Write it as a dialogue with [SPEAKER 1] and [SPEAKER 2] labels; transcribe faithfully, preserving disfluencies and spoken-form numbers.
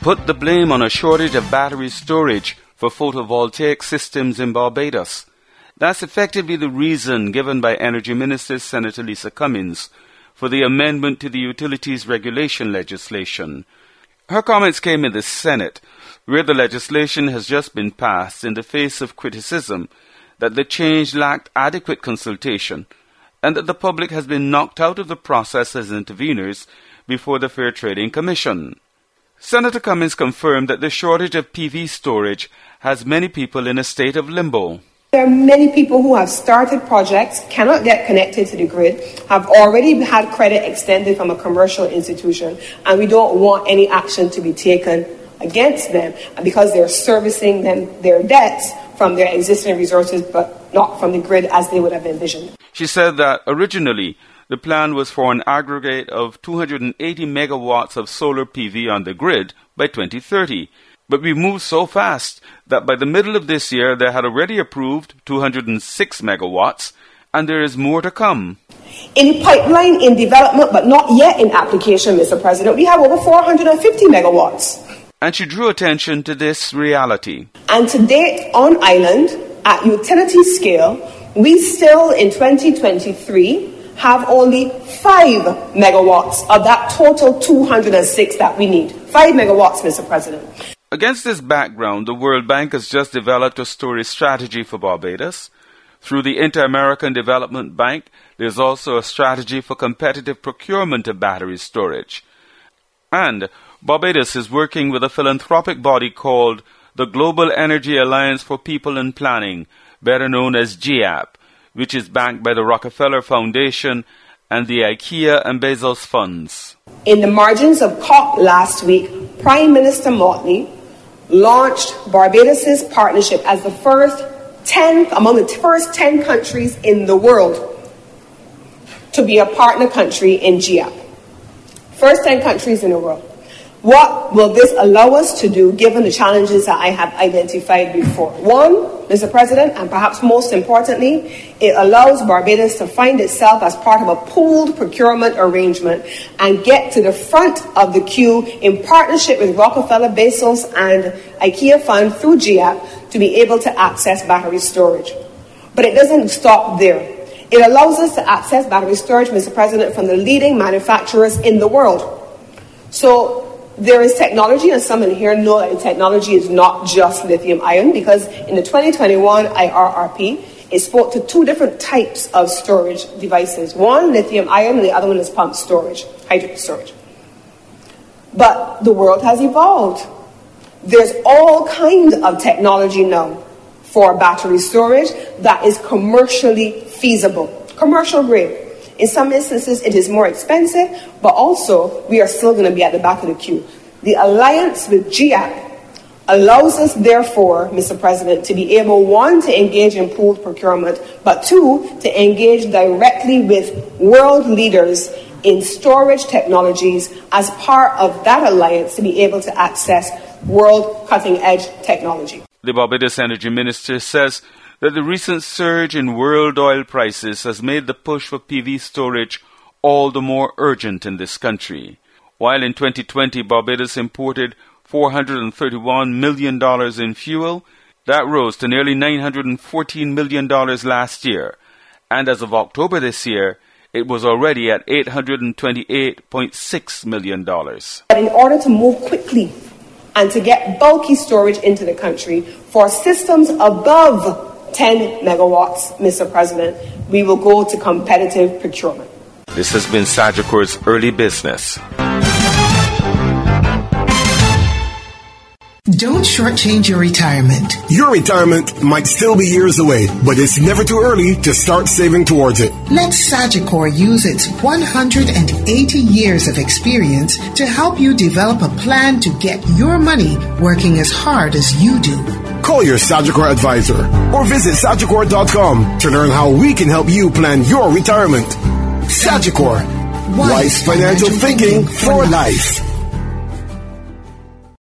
[SPEAKER 1] put the blame on a shortage of battery storage for photovoltaic systems in Barbados. That's effectively the reason given by Energy Minister Senator Lisa Cummins for the amendment to the utilities regulation legislation. Her comments came in the Senate, where the legislation has just been passed in the face of criticism that the change lacked adequate consultation and that the public has been knocked out of the process as interveners before the Fair Trading Commission. Senator Cummins confirmed that the shortage of P V storage has many people in a state of limbo.
[SPEAKER 2] There are many people who have started projects, cannot get connected to the grid, have already had credit extended from a commercial institution, and we don't want any action to be taken against them because they're servicing them their debts from their existing resources, but not from the grid as they would have envisioned.
[SPEAKER 1] She said that originally the plan was for an aggregate of two hundred eighty megawatts of solar P V on the grid by twenty thirty. But we moved so fast that by the middle of this year they had already approved two hundred six megawatts, and there is more to come.
[SPEAKER 2] In pipeline, in development, but not yet in application, Mister President, we have over four hundred fifty megawatts.
[SPEAKER 1] And she drew attention to this reality.
[SPEAKER 2] And to date, on island, at utility scale, we still, in twenty twenty-three, have only five megawatts of that total two hundred six that we need. Five megawatts, Mister President.
[SPEAKER 1] Against this background, the World Bank has just developed a storage strategy for Barbados. Through the Inter-American Development Bank, there's also a strategy for competitive procurement of battery storage. And Barbados is working with a philanthropic body called the Global Energy Alliance for People and Planning, better known as G A P, which is backed by the Rockefeller Foundation and the IKEA and Bezos funds.
[SPEAKER 2] In the margins of COP last week, Prime Minister Motley launched Barbados' partnership as the first ten, among the first ten countries in the world to be a partner country in G A P. First ten countries in the world. What will this allow us to do given the challenges that I have identified before? One, Mister President, and perhaps most importantly, it allows Barbados to find itself as part of a pooled procurement arrangement and get to the front of the queue in partnership with Rockefeller, Bezos, and IKEA Fund through G A P to be able to access battery storage. But it doesn't stop there. It allows us to access battery storage, Mister President, from the leading manufacturers in the world. So there is technology, and some in here know that the technology is not just lithium ion, because in the twenty twenty-one I R R P, it spoke to two different types of storage devices. One, lithium ion, and the other one is pumped storage, hydrogen storage. But the world has evolved. There's all kinds of technology now for battery storage that is commercially feasible, commercial grade. In some instances, it is more expensive, but also we are still going to be at the back of the queue. The alliance with G A P allows us, therefore, Mister President, to be able, one, to engage in pooled procurement, but two, to engage directly with world leaders in storage technologies as part of that alliance to be able to access world cutting-edge technology.
[SPEAKER 1] The Barbados Energy Minister says that the recent surge in world oil prices has made the push for P V storage all the more urgent in this country. While in twenty twenty Barbados imported four hundred thirty-one million dollars in fuel, that rose to nearly nine hundred fourteen million dollars last year, and as of October this year, it was already at eight hundred twenty-eight point six million dollars.
[SPEAKER 2] But in order to move quickly and to get bulky storage into the country for systems above ten megawatts, Mister President, we will go to competitive procurement.
[SPEAKER 1] This has been Sagicor's Early Business.
[SPEAKER 3] Don't shortchange your retirement.
[SPEAKER 4] Your retirement might still be years away, but it's never too early to start saving towards it.
[SPEAKER 3] Let Sagicor use its one hundred eighty years of experience to help you develop a plan to get your money working as hard as you do.
[SPEAKER 4] Call your Sagicor advisor or visit Sagicor dot com to learn how we can help you plan your retirement. Sagicor, wise financial thinking for life.